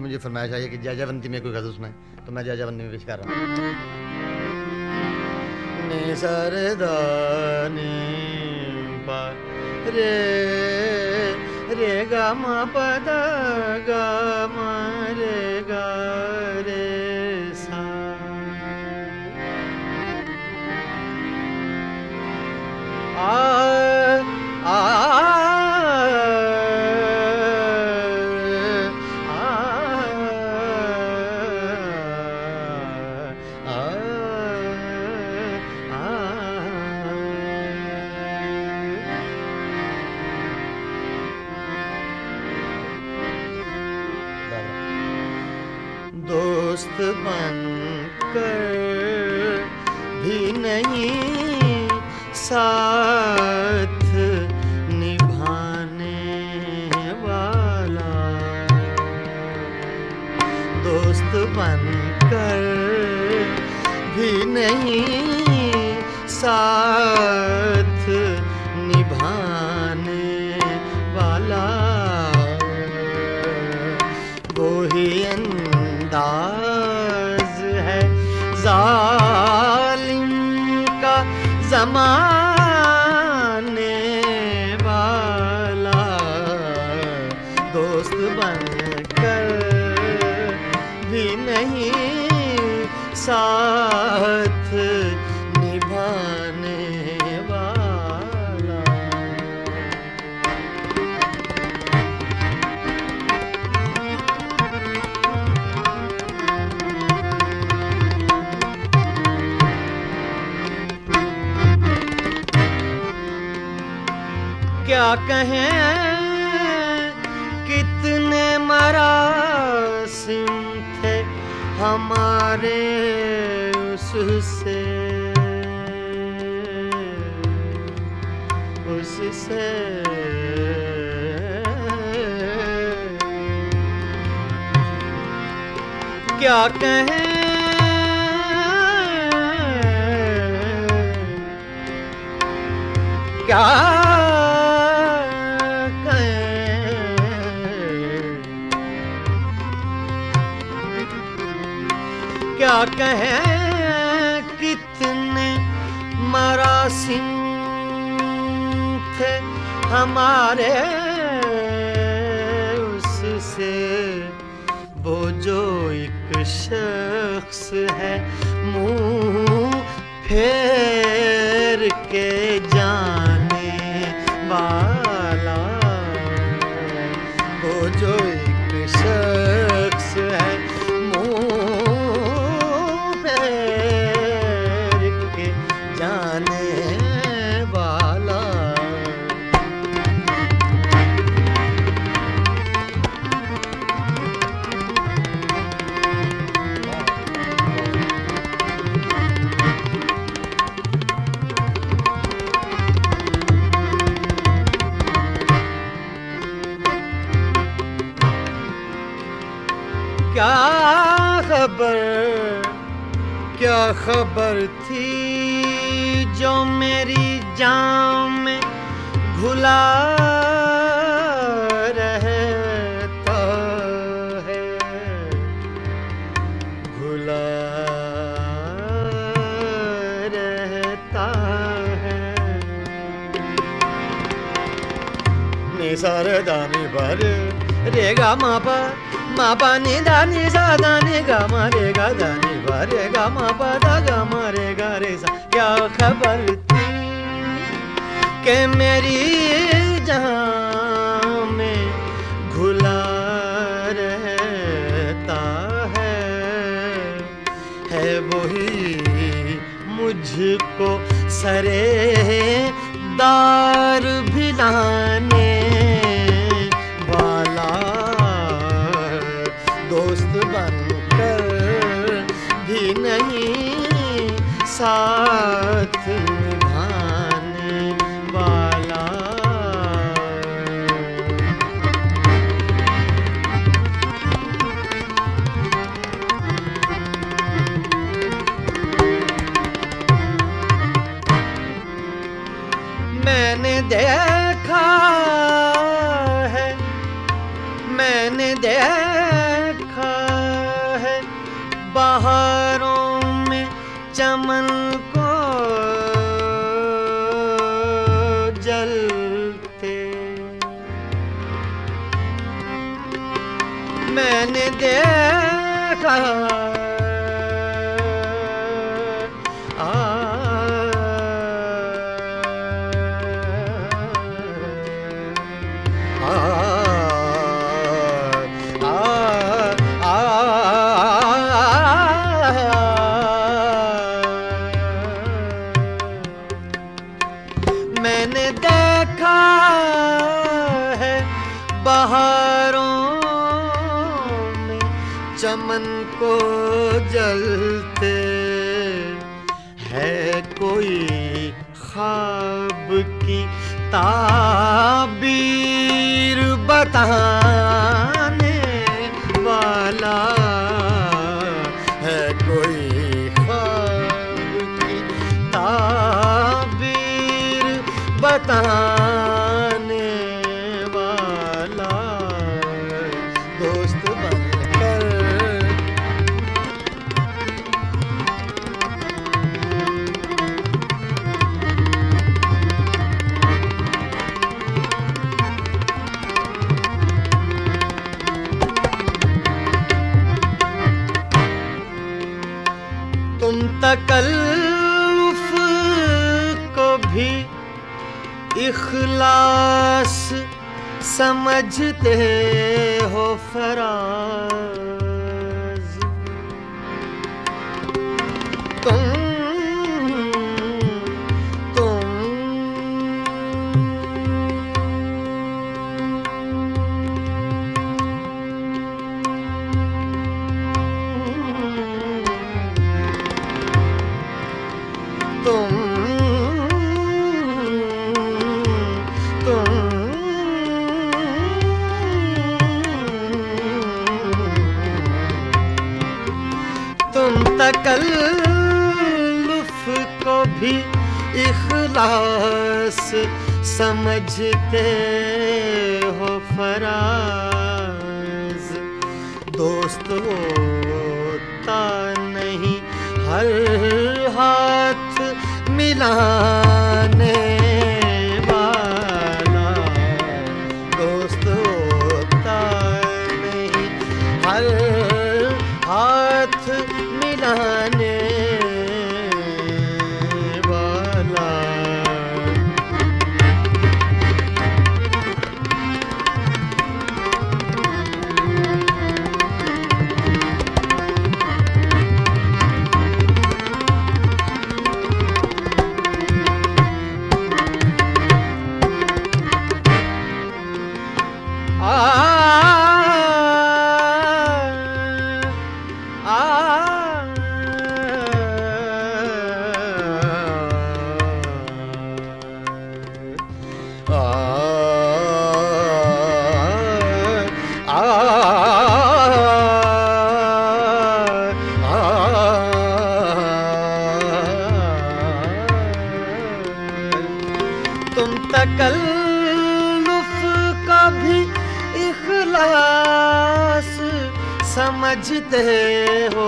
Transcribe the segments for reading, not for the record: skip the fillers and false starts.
मुझे फरमाइश आई है कि जयजयवंती में कोई गज़ल सुनाए, तो मैं जयजयवंती में पेश कर रहा हूँ। नि सरदा नि पा रे रे गा मा प द गा मा रे गा रे सा। दोस्त बनकर भी नहीं साथ निभाने वाला, दोस्त बनकर भी नहीं साथ निभाने वाला, वो ही अंदाज है जालिम का ज़माने वाला, दोस्त बनकर भी नहीं साथ निभाने वाला। क्या कहें कितने मरासिम थे हमारे उससे, उससे क्या कहें क्या क्या कहें कितने मरासिम थे हमारे उससे, वो जो एक शख्स है मुंह फेर के जाने वाला, वो जो एक शख्स है क्या खबर थी जो मेरी जान में घुला रहता है, घुला रहता है। नि सरदा नि पा रे गा मा पा नि दा नि सा दा नि गा मा रे गा दा नि पा रे गा मा पा दा गा मा रे गा रे सा। क्या खबर थी कि मेरी जहां में घुला रहता है वही मुझको सरे दार भिलाने वाला, दोस्त बनकर भी नहीं साथ निभाने वाला। मैंने देखा चमन को जलते मैंने देखा मैंने देखा है बहारों में चमन को जलते है कोई ख्वाब की ताबीर बताने वाला है कोई ख्वाब की ताबीर बताने वाला दोस्त बनकर तुम तकल्लुफ को भी इखलास समझते हो फराज तुम तकल्लुफ को भी इखलास समझते हो फराज दोस्त होता नहीं हर हाथ मिलाने वाला दोस्त होता नहीं हर हाथ मिलाने वाला तुम तकल्लुफ का भी इखलास समझते हो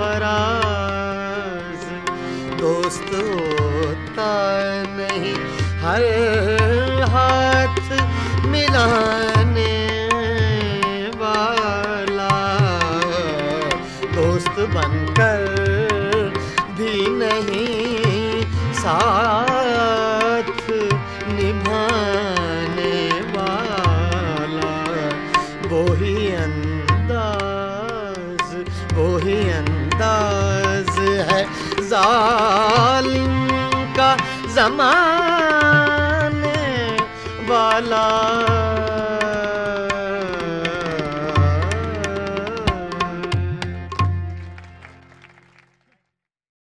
फराज दोस्त होता नहीं हर हाथ मिलाने वाला दोस्त बनकर भी नहीं साथ निभाने वाला वही अंदाज है जालिम का ज़माने वाला।